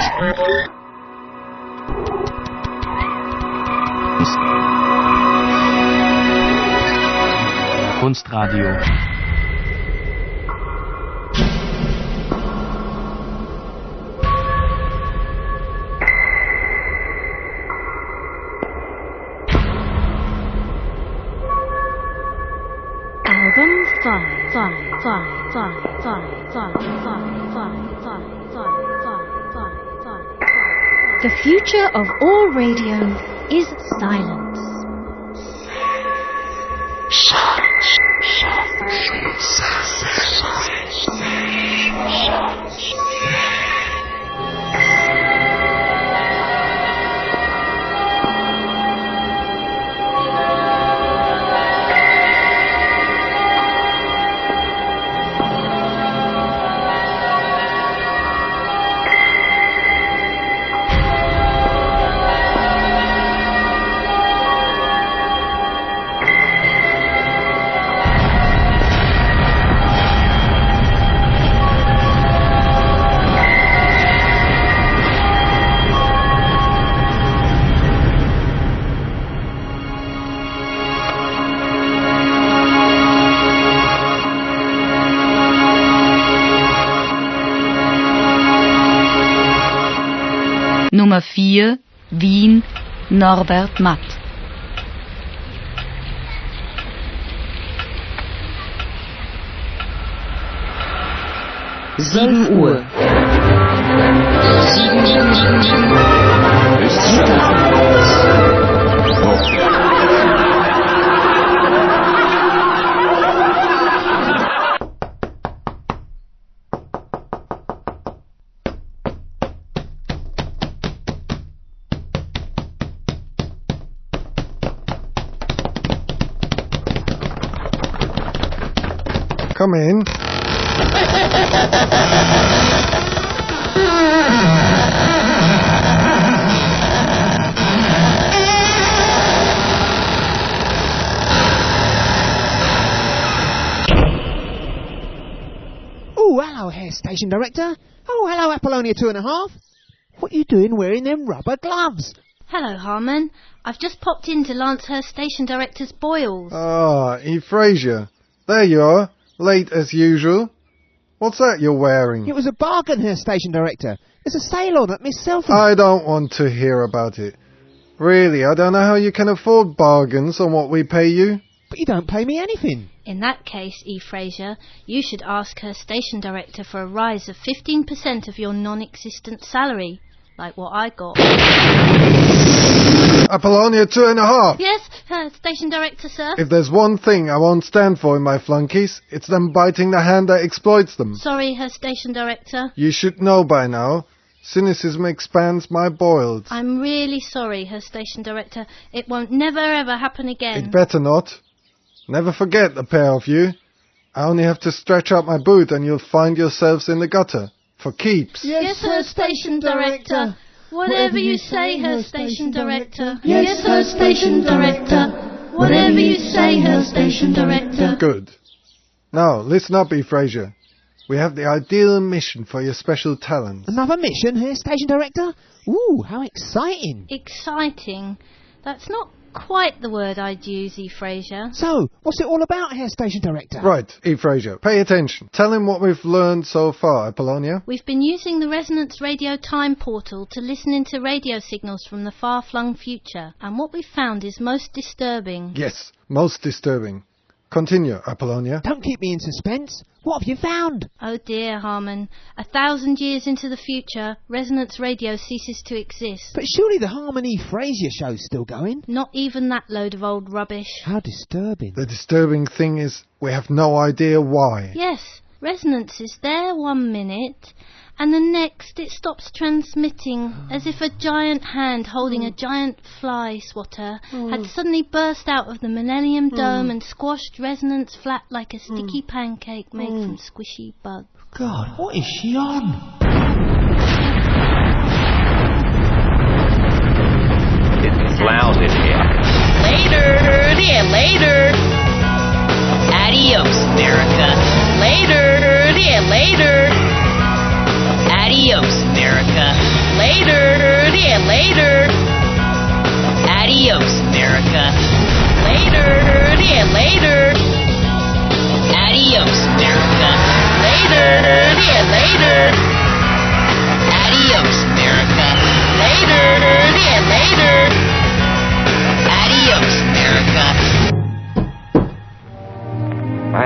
Kunstradio. Album 5. The future of all radio is silence. Nummer 4, Wien, Norbert Matt. Uhr. 7. Come in. Oh, hello, Hair Station Director. Oh, hello, Apollonia 2.5. What are you doing wearing them rubber gloves? Hello, Harmon. I've just popped in to lance her Station Director's boils. Ah, Eve Fraser. There you are. Late as usual. What's that you're wearing? It was a bargain, Hair Station Director. There's a sale on at Miss Selfie. I don't want to hear about it. Really, I don't know how you can afford bargains on what we pay you. But you don't pay me anything. In that case, E. Fraser, you should ask her Station Director for a rise of 15% of your non-existent salary, like what I got. Apollonia 2.5. Yes, Station Director, sir. If there's one thing I won't stand for in my flunkies, it's them biting the hand that exploits them. Sorry, Herr Station Director. You should know by now. Cynicism expands my boils. I'm really sorry, Herr Station Director. It won't never ever happen again. It better not. Never forget, the pair of you. I only have to stretch out my boot and you'll find yourselves in the gutter. For keeps. Yes, Herr Station Director. Whatever you say, Herr Station Director. Yes, Herr Station Director. Whatever you say, Herr Station Director. Good. Now, listen up, E. Fraser. We have the ideal mission for your special talents. Another mission, Hair Station Director? Ooh, how exciting. Exciting? That's not quite the word I'd use, E. Fraser. So, what's it all about, Hair Station Director? Right, E. Fraser, pay attention. Tell him what we've learned so far, Apollonia. We've been using the Resonance Radio Time Portal to listen into radio signals from the far-flung future, and what we've found is most disturbing. Yes, most disturbing. Continue, Apollonia. Don't keep me in suspense. What have you found? Oh dear, Harmon. 1,000 years into the future, Resonance Radio ceases to exist. But surely the Harmony Fraser show's still going. Not even that load of old rubbish. How disturbing. The disturbing thing is we have no idea why. Yes, Resonance is there 1 minute, and the next it stops transmitting, as if a giant hand holding a giant fly swatter had suddenly burst out of the Millennium Dome and squashed Resonance flat like a sticky pancake made from squishy bugs. God, what is she on? It's loud in here. Later, dear, later. Adios, America. Later, dear, later. Adios, America.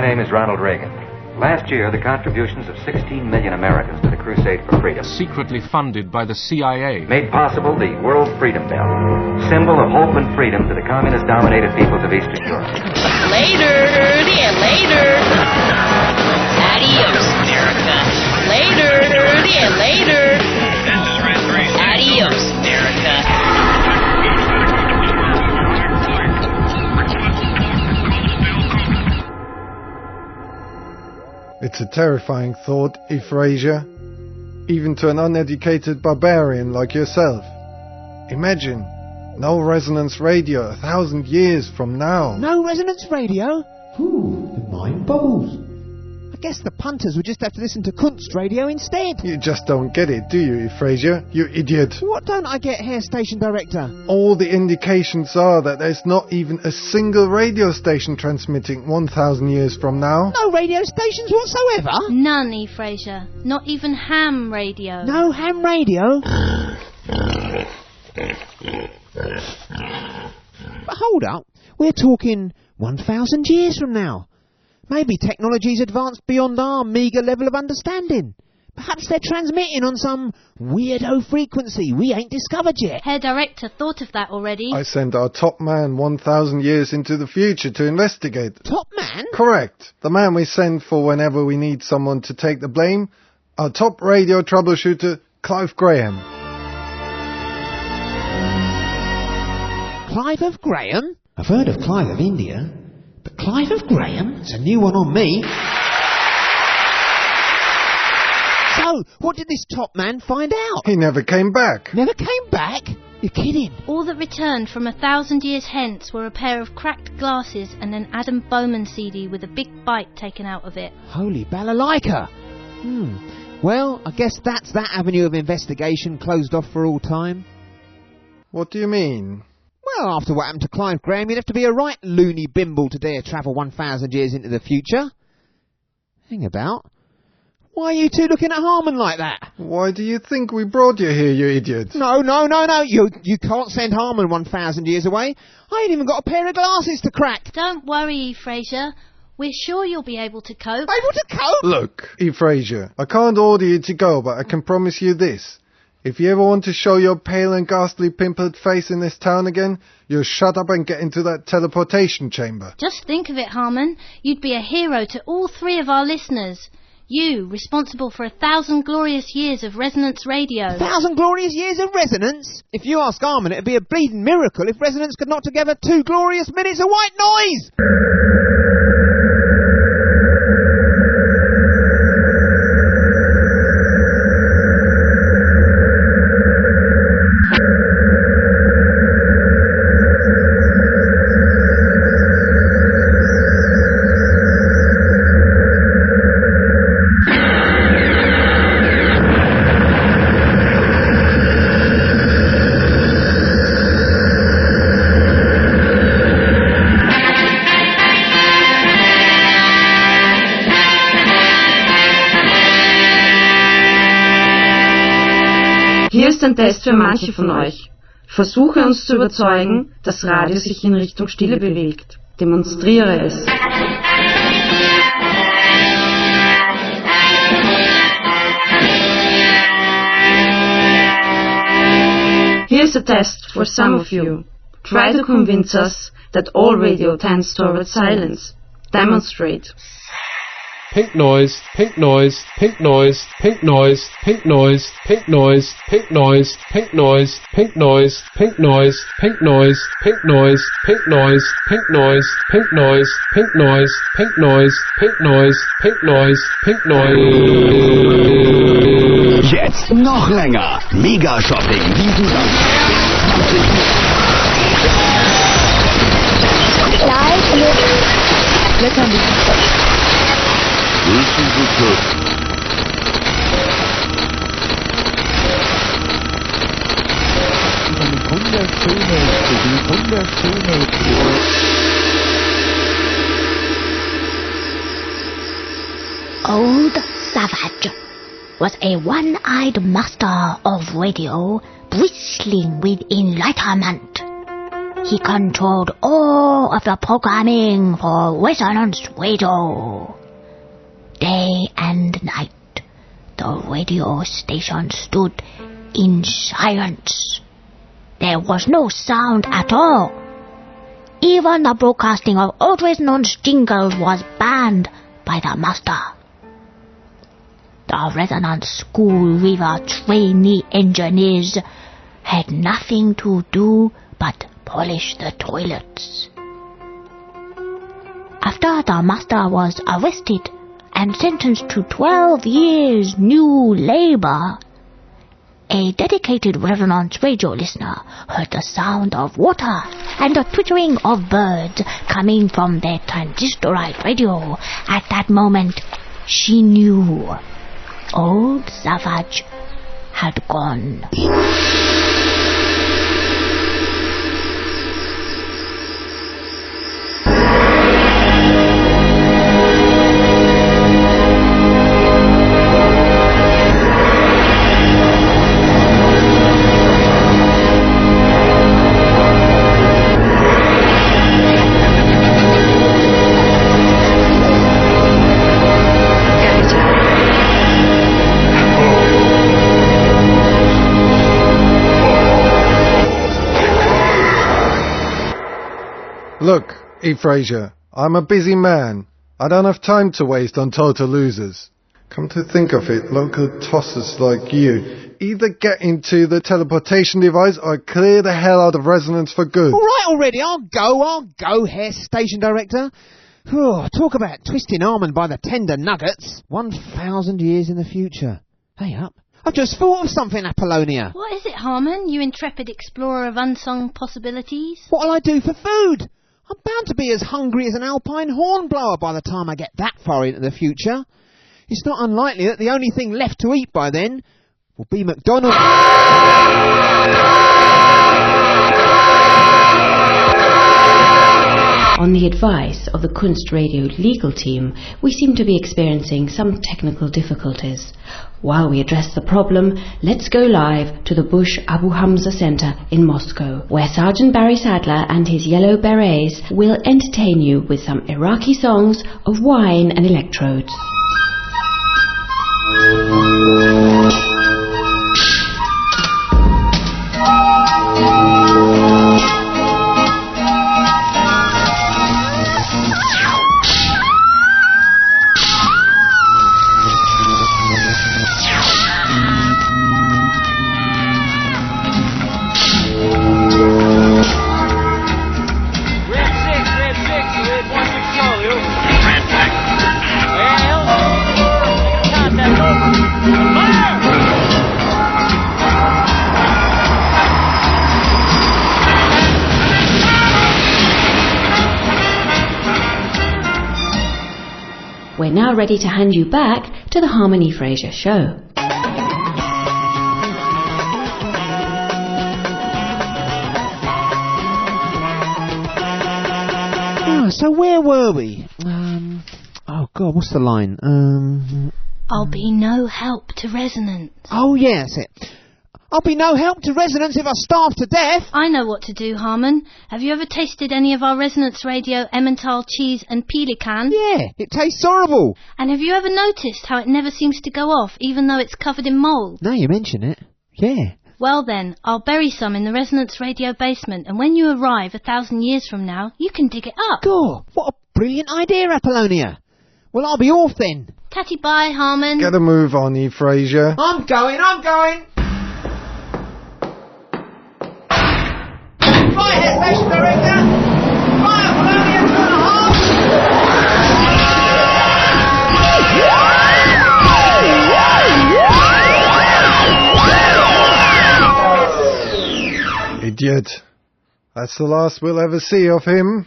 name is Ronald Reagan. Last year, the contributions of 16 million Americans to the Crusade for Freedom, Secretly funded by the CIA. made possible the World Freedom Bell, symbol of hope and freedom to the communist-dominated peoples of Eastern Europe. Later, yeah, later. Adios, America. Later, yeah, later. Adios, America. It's a terrifying thought, Ephrasia, even to an uneducated barbarian like yourself. Imagine, no resonance radio 1,000 years from now. No resonance radio? Ooh, the mind bubbles. I guess the punters would just have to listen to Kunst radio instead. You just don't get it, do you, Ephrasia? You idiot. What don't I get here, station director? All the indications are that there's not even a single radio station transmitting 1,000 years from now. No radio stations whatsoever? None, Ephrasia. Not even ham radio. No ham radio? But hold up, we're talking 1,000 years from now. Maybe technology's advanced beyond our meagre level of understanding. Perhaps they're transmitting on some weirdo frequency we ain't discovered yet. Herr Director thought of that already. I sent our top man 1,000 years into the future to investigate. Top man? Correct. The man we send for whenever we need someone to take the blame. Our top radio troubleshooter, Clive Graham. Clive of Graham? I've heard of Clive of India. But Clive of Graham? It's a new one on me. So, what did this top man find out? He never came back. Never came back? You're kidding. All that returned from 1,000 years hence were a pair of cracked glasses and an Adam Bowman CD with a big bite taken out of it. Holy balalaika. Well, I guess that's that avenue of investigation closed off for all time. What do you mean? Well, after what happened to Clive Graham, you'd have to be a right loony bimble to dare travel 1,000 years into the future. Hang about. Why are you two looking at Harmon like that? Why do you think we brought you here, you idiot? No. You can't send Harmon 1,000 years away. I ain't even got a pair of glasses to crack. Don't worry, Ephrasia. We're sure you'll be able to cope. Able to cope? Look, Ephrasia, I can't order you to go, but I can promise you this. If you ever want to show your pale and ghastly pimpled face in this town again, you'll shut up and get into that teleportation chamber. Just think of it, Harmon. You'd be a hero to all three of our listeners. You, responsible for 1,000 glorious years of resonance radio. 1,000 glorious years of resonance? If you ask Harmon, it'd be a bleeding miracle if resonance could knock together 2 glorious minutes of white noise! Hier ist ein Test für manche von euch. Versuche uns zu überzeugen, dass Radio sich in Richtung Stille bewegt. Demonstriere es. Here's a test for some of you. Try to convince us that all radio tends toward silence. Demonstrate. Pink noise, pink noise, pink noise, pink noise, pink noise, pink noise, pink noise, pink noise, pink noise, pink noise, pink noise, pink noise, pink noise, pink noise, pink noise, pink noise, pink noise, pink noise, pink noise, pink noise. Jetzt noch länger. Mega Shopping diesen Live mit Blätterlied. Grüßen Sie zurück. Wunderschöne Old Savage was a one-eyed master of radio, bristling with enlightenment. He controlled all of the programming for Resonance Radio. Day and night, the radio station stood in silence. There was no sound at all. Even the broadcasting of old Resonance jingles was banned by the master. The Resonance School River trainee engineers had nothing to do but polish the toilets. After the master was arrested and sentenced to 12 years new labor, a dedicated Resonance Radio listener heard the sound of water and the twittering of birds coming from their transistorized radio. At that moment, she knew Old Savage had gone. Look, E. Fraser, I'm a busy man. I don't have time to waste on total losers. Come to think of it, local tossers like you either get into the teleportation device or clear the hell out of Resonance for good. All right already, I'll go, Herr Station Director. Talk about twisting almond by the tender nuggets. 1,000 years in the future. Hey up. I've just thought of something, Apollonia. What is it, Harmon, you intrepid explorer of unsung possibilities? What'll I do for food? I'm bound to be as hungry as an alpine hornblower by the time I get that far into the future. It's not unlikely that the only thing left to eat by then will be McDonald's. On the advice of the Kunstradio legal team, we seem to be experiencing some technical difficulties. While we address the problem, let's go live to the Bush Abu Hamza Center in Moscow, where Sergeant Barry Sadler and his Yellow Berets will entertain you with some Iraqi songs of wine and electrodes. We're now ready to hand you back to the Harmony Fraser Show. So where were we? Oh God, what's the line? I'll be no help to Resonance. Oh yeah, that's it. I'll be no help to Resonance if I starve to death. I know what to do, Harmon. Have you ever tasted any of our Resonance Radio Emmental cheese and pelican? Yeah, it tastes horrible. And have you ever noticed how it never seems to go off, even though it's covered in mould? Now you mention it. Yeah. Well then, I'll bury some in the Resonance Radio basement, and when you arrive 1,000 years from now, you can dig it up. God, what a brilliant idea, Apollonia. Well, I'll be off then. Tatty bye, Harmon. Get a move on, E. Fraser. I'm going. Bye, Herr Station Director. Bye, Apollonia 2.5. Idiot. That's the last we'll ever see of him.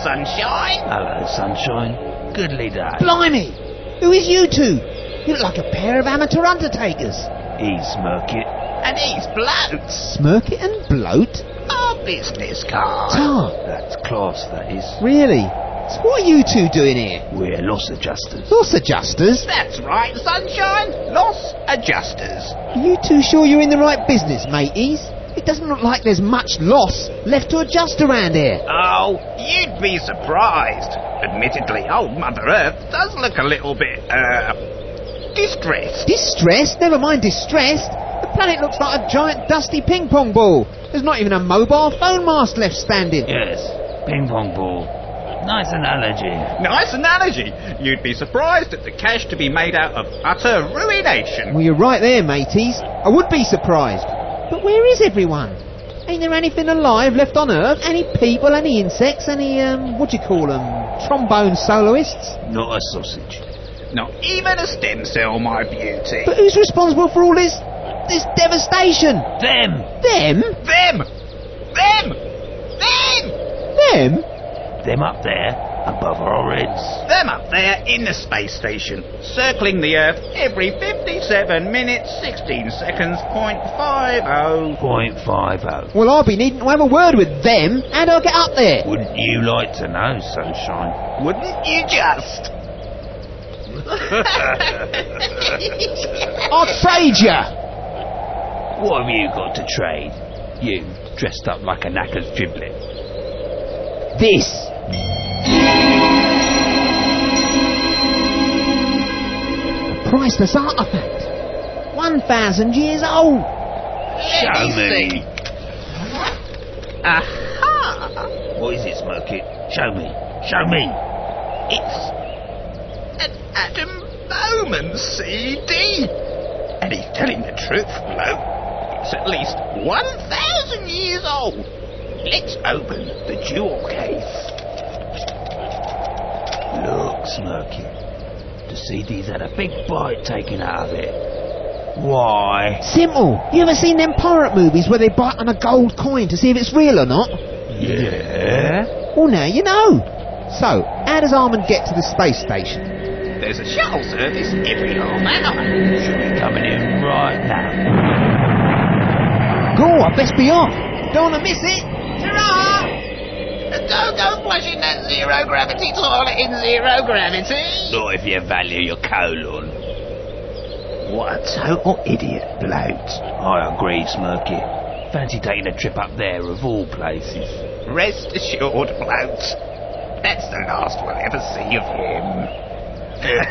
Sunshine. Hello, Sunshine. Goodly day. Blimey! Who is you two? You look like a pair of amateur undertakers. He's Smirkit. And he's Bloat. Smirkit and Bloat? Our business card. Tar. That's class, that is. Really? So what are you two doing here? We're loss adjusters. Loss adjusters? That's right, Sunshine. Loss adjusters. Are you two sure you're in the right business, mateys? It doesn't look like there's much loss left to adjust around here. Oh, you'd be surprised. Admittedly, old Mother Earth does look a little bit, distressed. Distressed? Never mind distressed. The planet looks like a giant dusty ping-pong ball. There's not even a mobile phone mast left standing. Yes, ping-pong ball. Nice analogy. Nice analogy. You'd be surprised at the cash to be made out of utter ruination. Well, you're right there, mateys. I would be surprised. But where is everyone? Ain't there anything alive left on Earth? Any people, any insects, any, what do you call them? Trombone soloists? Not a sausage. Not even a stem cell, my beauty. But who's responsible for all this devastation? Them! Them? Them! Them! Them! Them? Them up there, above our heads. Them up there in the space station, circling the Earth every 57 minutes, 16 seconds, .50. Well, I'll be needing to have a word with them. How do I get up there? Wouldn't you like to know, Sunshine? Wouldn't you just? I'll trade you. What have you got to trade? You, dressed up like a knackered giblet. This. A priceless artifact. 1,000 years old. Show me. Aha! What is it, Smirkit? Show me. Show me. It's an Adam Bowman CD. And he's telling the truth, bloke. It's at least 1,000 years old. Let's open the jewel case. Look, Smirkit. The CD's had a big bite taken out of it. Why? Simple. You ever seen them pirate movies where they bite on a gold coin to see if it's real or not? Yeah. Well, now you know. So, how does Armand get to the space station? There's a shuttle service every half hour. Should be coming in right now. Go, I best be off. Don't want to miss it. Ta-ra! Don't go flushing that zero-gravity toilet in zero gravity. Not if you value your colon. What a total idiot, bloat. I agree, Smirkit. Fancy taking a trip up there of all places. Rest assured, bloat. That's the last we'll ever see of him. Get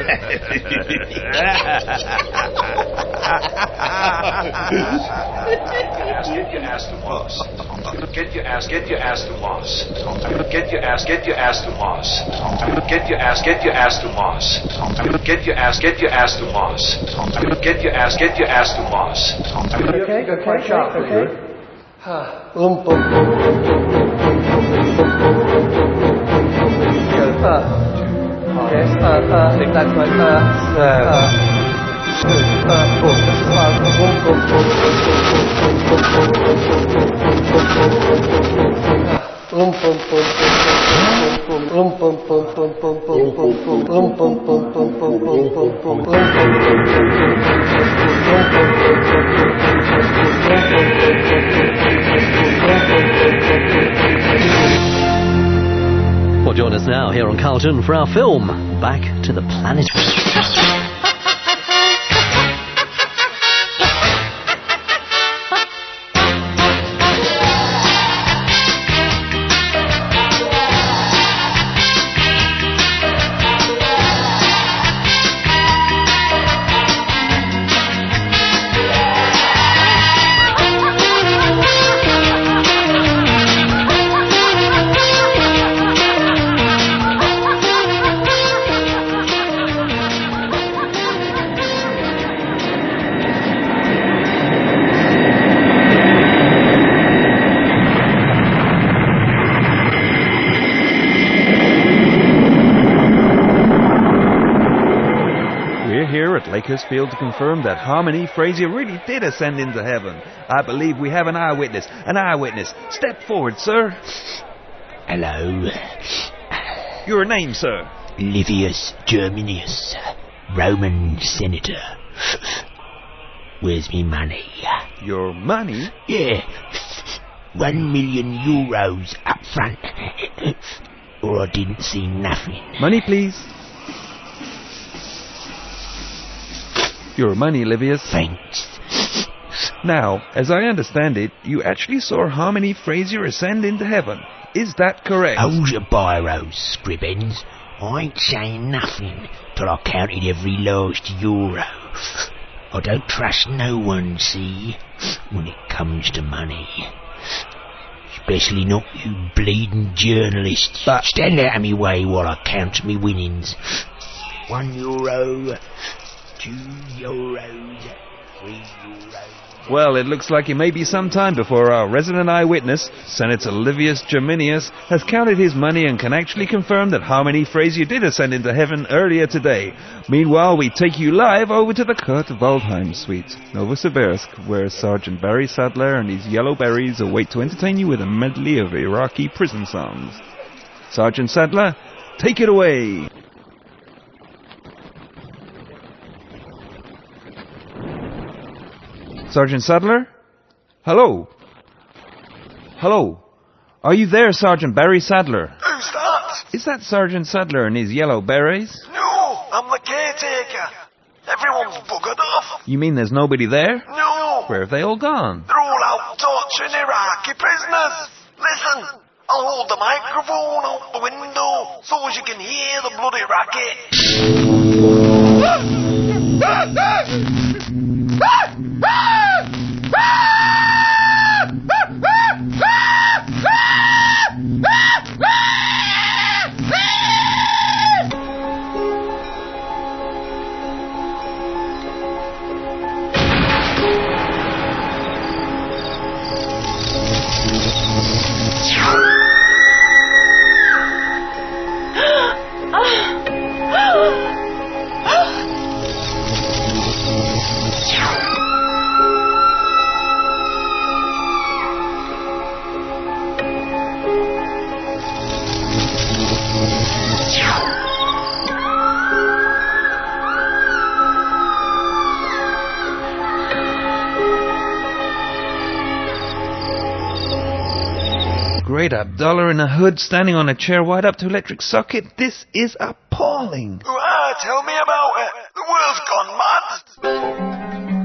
your ass to Moss. Get your ass to Moss. Get your ass to Moss. Get your ass to Moss. Get your ass to Moss. Get your ass to Moss. Okay, quite sharp, okay? Yes, that's Well, join us now here on Carlton for our film, Back to the Planet. Lakersfield to confirm that Harmony Frazier really did ascend into heaven. I believe we have an eyewitness. An eyewitness. Step forward, sir. Hello. Your name, sir? Livius Germinius, Roman senator. Where's me money? Your money? Yeah, 1 million euros up front. Or I didn't see nothing. Money, please. Your money, Livius. Thanks. Now, as I understand it, you actually saw Harmony Fraser ascend into heaven. Is that correct? Hold your biros, Scribbins. I ain't saying nothing till I counted every last euro. I don't trust no one, see, when it comes to money. Especially not you bleeding journalists. But stand out of me way while I count me winnings. €1, €2, €3. Well, it looks like it may be some time before our resident eyewitness, Senator Livius Germinius, has counted his money and can actually confirm that Harmony Fraser did ascend into heaven earlier today. Meanwhile, we take you live over to the Kurt Waldheim suite, Novosibirsk, where Sergeant Barry Sadler and his Yellow Berries await to entertain you with a medley of Iraqi prison songs. Sergeant Sadler, take it away! Sergeant Sadler? Hello? Hello? Are you there, Sergeant Barry Sadler? Who's that? Is that Sergeant Sadler and his Yellow Berets? No, I'm the caretaker. Everyone's buggered off. You mean there's nobody there? No. Where have they all gone? They're all out torturing Iraqi prisoners. Listen, I'll hold the microphone out the window so as you can hear the bloody racket. Great Abdullah in a hood standing on a chair wired up to electric socket. This is appalling. Tell me about it. The world's gone mad.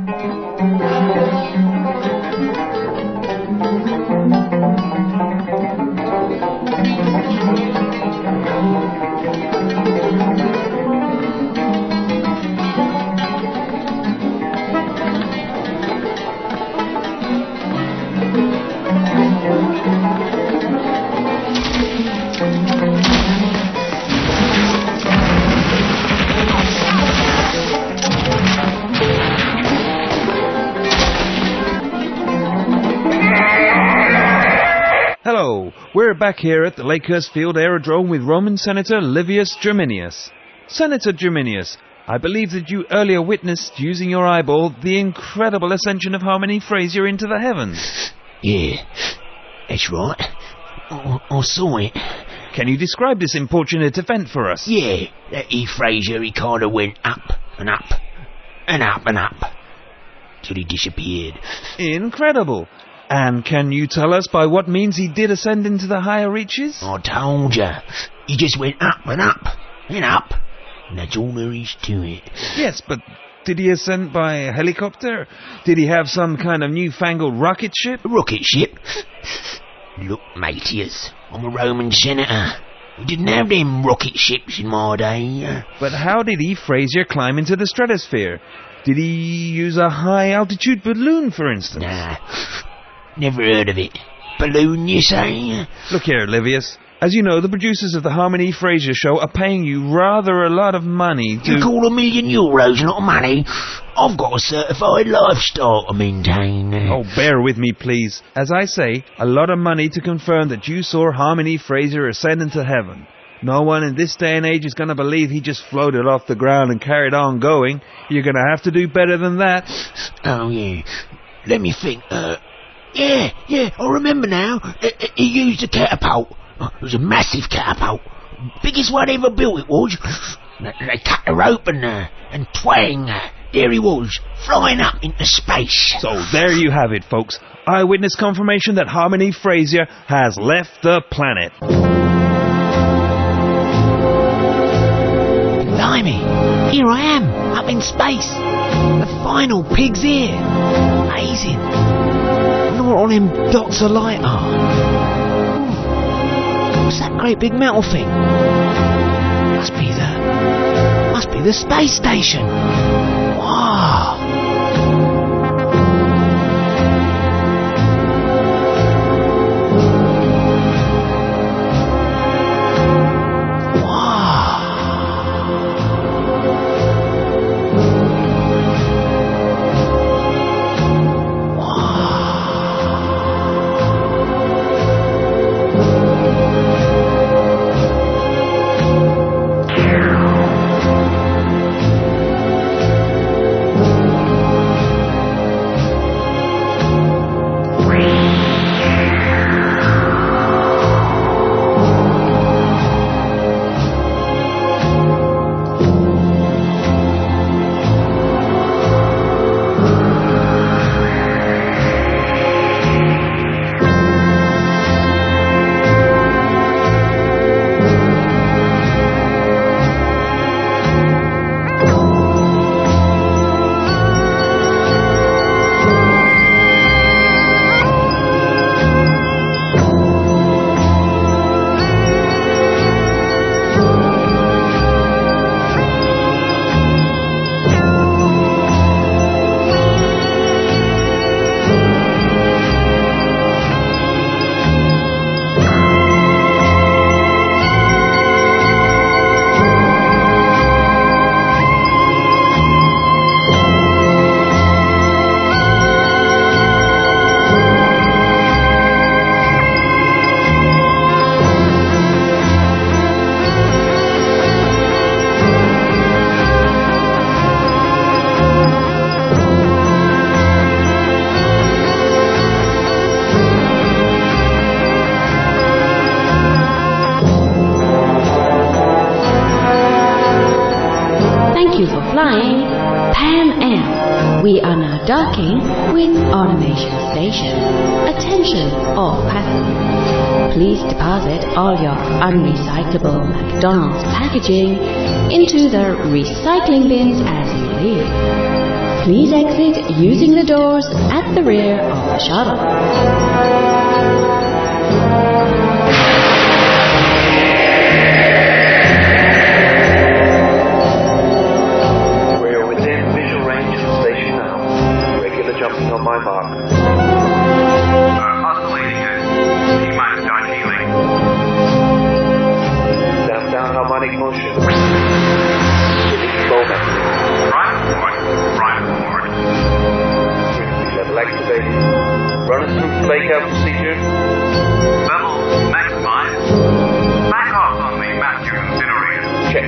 Hello, we're back here at the Lakehurst Field Aerodrome with Roman Senator Livius Germinius. Senator Germinius, I believe that you earlier witnessed, using your eyeball, the incredible ascension of Harmony Fraser into the heavens. Yeah, that's right. I saw it. Can you describe this importunate event for us? Yeah, that Fraser, he kind of went up and up and up and up till he disappeared. Incredible. And can you tell us by what means he did ascend into the higher reaches? I told you. He just went up and up and up. And that's all there is to it. Yes, but did he ascend by a helicopter? Did he have some kind of newfangled rocket ship? A rocket ship? Look, Matius, I'm a Roman senator. We didn't have them rocket ships in my day. But how did Fraser climb into the stratosphere? Did he use a high-altitude balloon, for instance? Nah. Never heard of it. Balloon, you say? Look here, Livius. As you know, the producers of the Harmony Fraser show are paying you rather a lot of money to... You call €1 million a lot of money? I've got a certified lifestyle to maintain. Oh, bear with me, please. As I say, a lot of money to confirm that you saw Harmony Fraser ascend into heaven. No one in this day and age is going to believe he just floated off the ground and carried on going. You're going to have to do better than that. Oh, yeah. Let me think. Yeah, I remember now. He used a catapult. It was a massive catapult. Biggest one ever built it was. They cut the rope and twang. There he was, flying up into space. So there you have it, folks. Eyewitness confirmation that Harmony Fraser has left the planet. Blimey, here I am, up in space. The final pig's here. Amazing. I wonder what all them dots of light are. What's that great big metal thing? Must be the space station. Wow. Flying Pan Am. We are now docking with Automation Station. Attention all passengers. Please deposit all your unrecyclable McDonald's packaging into the recycling bins as you leave. Please exit using the doors at the rear of the shuttle. Jumping on my mark. Oscillating at T-minus dot healing. Down harmonic motion. Release moment. Right forward. Frequency level activated. Run us through fake-out procedure. Level maximized. Back off on the master incinerator. Check.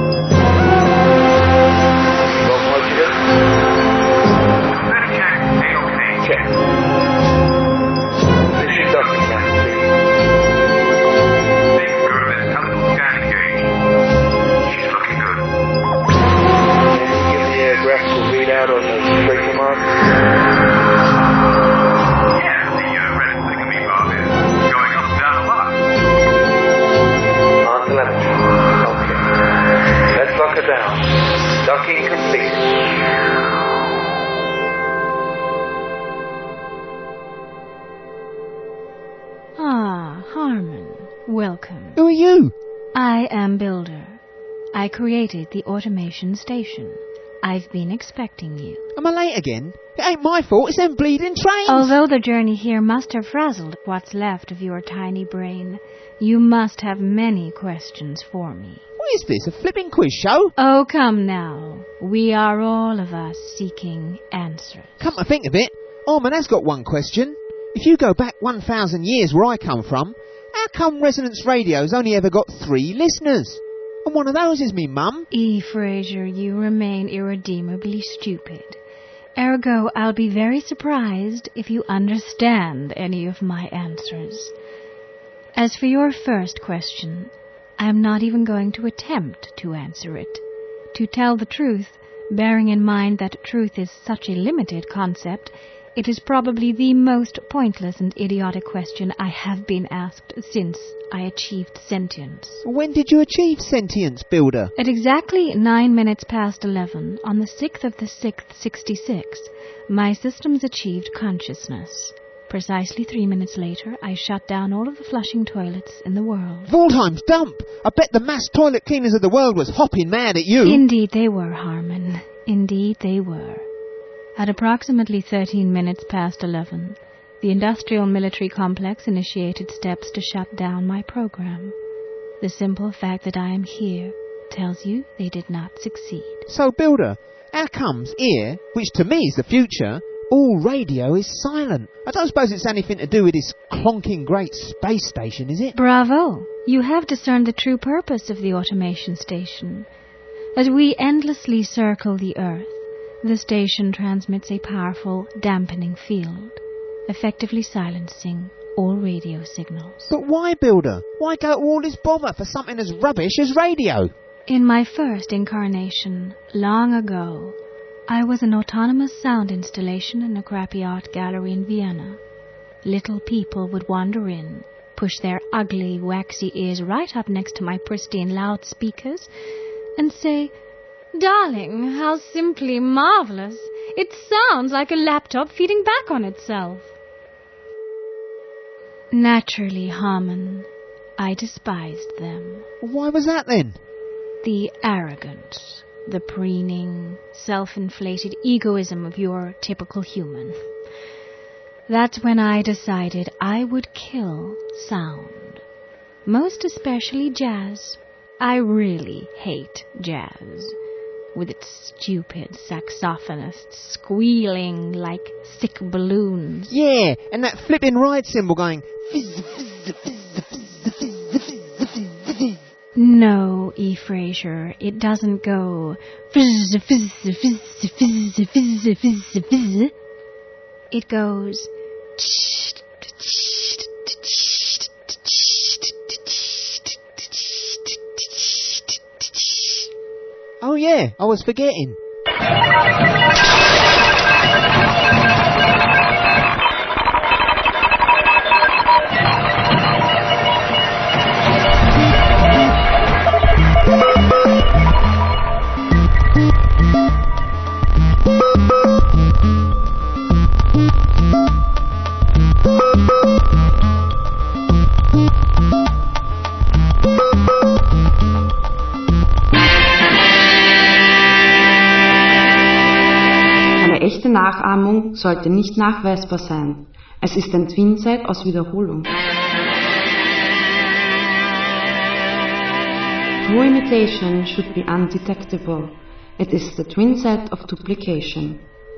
Control modular. Check. Position docking now, please. Take her this helical scanning gauge. She's looking good. Can you give the graphical readout on the tracer mark? Yeah, the red thingamy bar is going up and down a lot. On telemetry. Okay. Let's lock her down. Docking complete. Harmon, welcome. Who are you? I am Builder. I created the automation station. I've been expecting you. Am I late again? It ain't my fault, it's them bleeding trains. Although the journey here must have frazzled what's left of your tiny brain, you must have many questions for me. What is this, a flipping quiz show? Oh, come now. We are all of us seeking answers. Come to think of it, Armin has got one question. If you go back 1,000 years where I come from, how come Resonance Radio's only ever got 3 listeners? And one of those is me mum. E. Fraser, you remain irredeemably stupid. Ergo, I'll be very surprised if you understand any of my answers. As for your first question, I'm not even going to attempt to answer it. To tell the truth, bearing in mind that truth is such a limited concept, it is probably the most pointless and idiotic question I have been asked since I achieved sentience. When did you achieve sentience, Builder? At exactly 9 minutes past 11, on the 6th of the 6th, 66, my systems achieved consciousness. Precisely 3 minutes later, I shut down all of the flushing toilets in the world. Waldheim's dump! I bet the mass toilet cleaners of the world was hopping mad at you. Indeed they were, Harmon. Indeed they were. At approximately 13 minutes past 11, the industrial military complex initiated steps to shut down my program. The simple fact that I am here tells you they did not succeed. So, Builder, how comes here, which to me is the future, all radio is silent? I don't suppose it's anything to do with this clonking great space station, is it? Bravo! You have discerned the true purpose of the automation station. As we endlessly circle the Earth, the station transmits a powerful dampening field, effectively silencing all radio signals. But why, Builder? Why go to all this bother for something as rubbish as radio? In my first incarnation, long ago, I was an autonomous sound installation in a crappy art gallery in Vienna. Little people would wander in, push their ugly, waxy ears right up next to my pristine loudspeakers, and say, "Darling, how simply marvelous! It sounds like a laptop feeding back on itself." Naturally, Harmon, I despised them. Why was that then? The arrogance, the preening, self-inflated egoism of your typical human. That's when I decided I would kill sound. Most especially jazz. I really hate jazz, with its stupid saxophonists squealing like sick balloons. Yeah, and that flipping ride cymbal going... No, E. Fraser, it doesn't go... fizz, fizz, fizz, fizz, fizz, fizz, fizz. It goes... Oh yeah, I was forgetting. Echte Nachahmung sollte nicht nachweisbar sein. Es ist ein Twinset aus Wiederholung. True imitation should be undetectable. It is the twinset of duplication.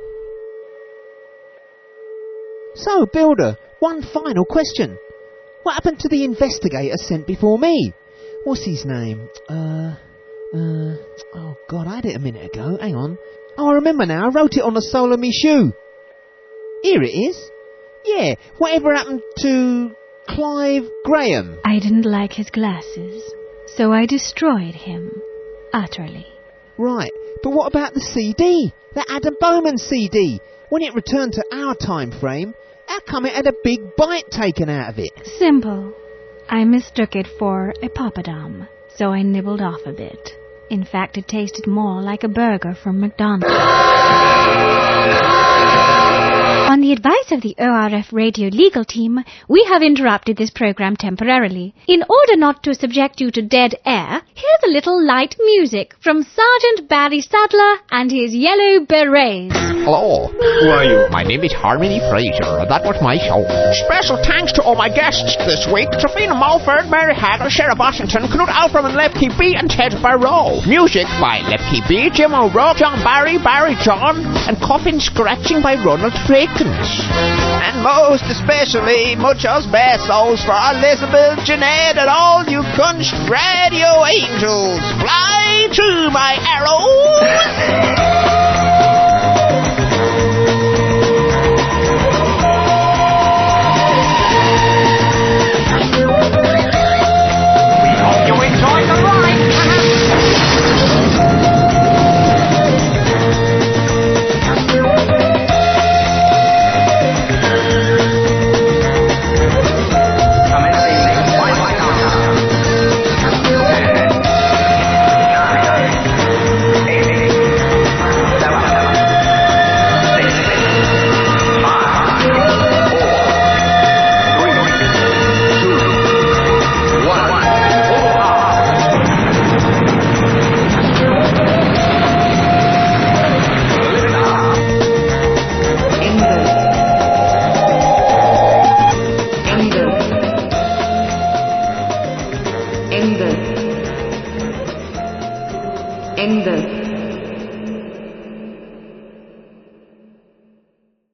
So, Builder, one final question. What happened to the investigator sent before me? What's his name? Oh God, I had it a minute ago. Hang on. Oh, I remember now. I wrote it on the sole of me shoe. Here it is. Yeah, whatever happened to Clive Graham? I didn't like his glasses, so I destroyed him. Utterly. Right, but what about the CD? The Adam Bowman CD? When it returned to our time frame, how come it had a big bite taken out of it? Simple. I mistook it for a poppadom, so I nibbled off a bit. In fact, it tasted more like a burger from McDonald's. On the advice of the ORF radio legal team, we have interrupted this program temporarily. In order not to subject you to dead air, here's a little light music from Sergeant Barry Sadler and his Yellow Berets. Hello. Who are you? My name is Harmony Fraser, and that was my show. Special thanks to all my guests this week: Trafina Mulford, Mary Hagel, Sheriff Washington, Knut Alfram and Lepke B, and Ted Barrow. Music by Lepke B, Jim O'Rourke, John Barry, Barry John, and Coffin Scratching by Ronald Frakens. And most especially, muchos besos for Elizabeth, Jeanette, and all you Kunst Radio angels. Fly to my arrows!